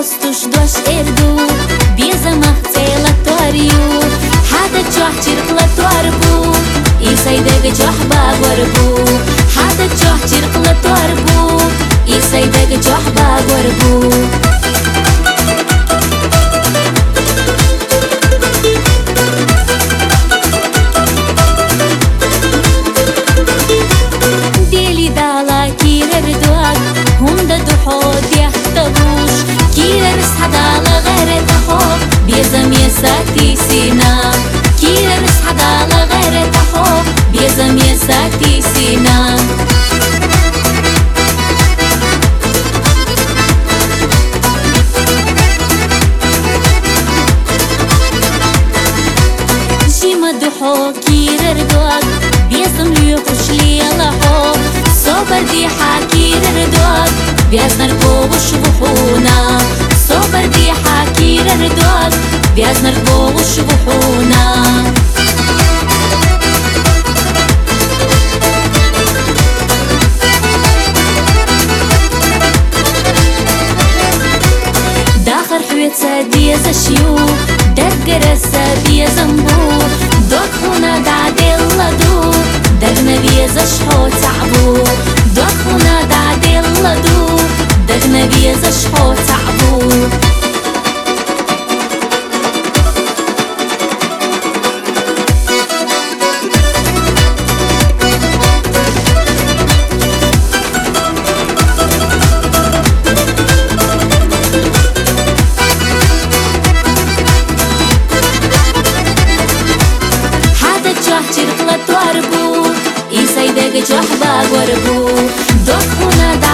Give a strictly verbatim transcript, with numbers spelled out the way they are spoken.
postos dois erdo Bieza mahcelatório Hada joh circulatorbu Isso aí dega joh bagorbu Hada joh circulatorbu Isso aí dega joh bagorbu هوندا دحود يحتوش كيرا رسحد على غير تحوب بيزم يساتي سينا كيرا رسحد على غير تحوب بيزم يساتي سينا جيما دحو كيرا ردوك بيزم ليوكوش لي لحوب صبر دي حاكير ردوك بيازنر بوغش بحونا صبر دي حاكير ردوك بيازنر بوغش بحونا داخر حويت سادية زشيو دقر السابية زنبو دوك هنا دعدي اللدو دقنا بيزا شحو تعبو دوك هنا دعدي اللدو دقنا بيزا شحو تعبو جوح باغوربو دوك هنا